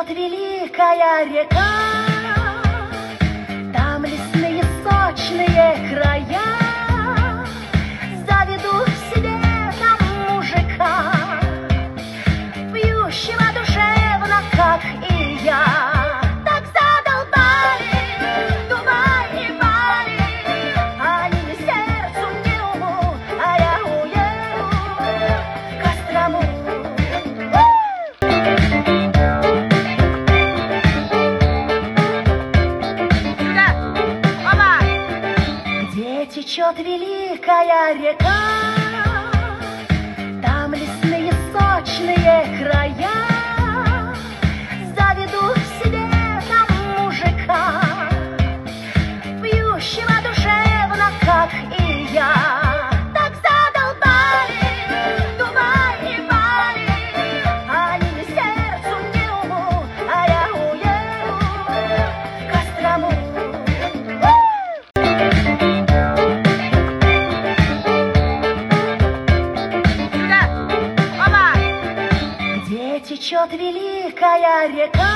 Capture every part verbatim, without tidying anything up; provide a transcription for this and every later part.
течет великая река, там лесные сочные края. Заведу к себе там мужика, пьющего душевно, как и я. Так задолбали Дубай и Бали, они ни сердцу, ни уму, а я уеду к Кострому. Где течет великая река, там лесные сочные края. Заведу к себе там мужика, пьющего душевно, как и я. Так задолбали Дубай и Бали, они ни сердцу, ни уму, а я уеду к Кострому. Течет великая река,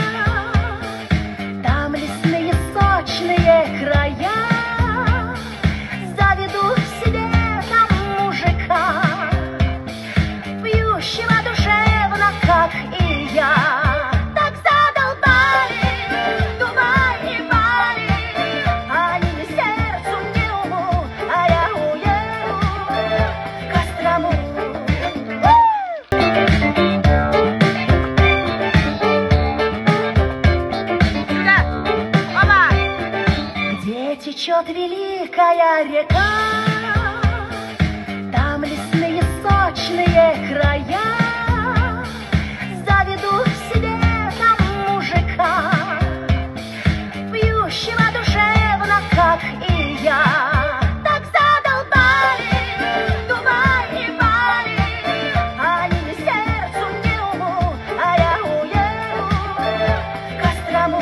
там лесные сочные края. Заведу к себе там мужика, пьющего душевно, как и я. Так задолбали Дубай и Бали, они ни сердцу, ни уму, а я уеду к Кострому. Течет великая река, там лесные сочные края. Заведу к себе там мужика, пьющего душевно, как и я. Так задолбали Дубай и Бали, они ни сердцу, ни уму, а я уеду к Кострому.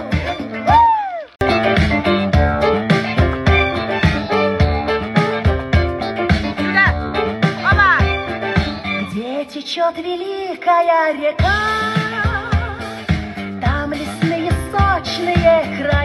Течет великая река, там лесные сочные края.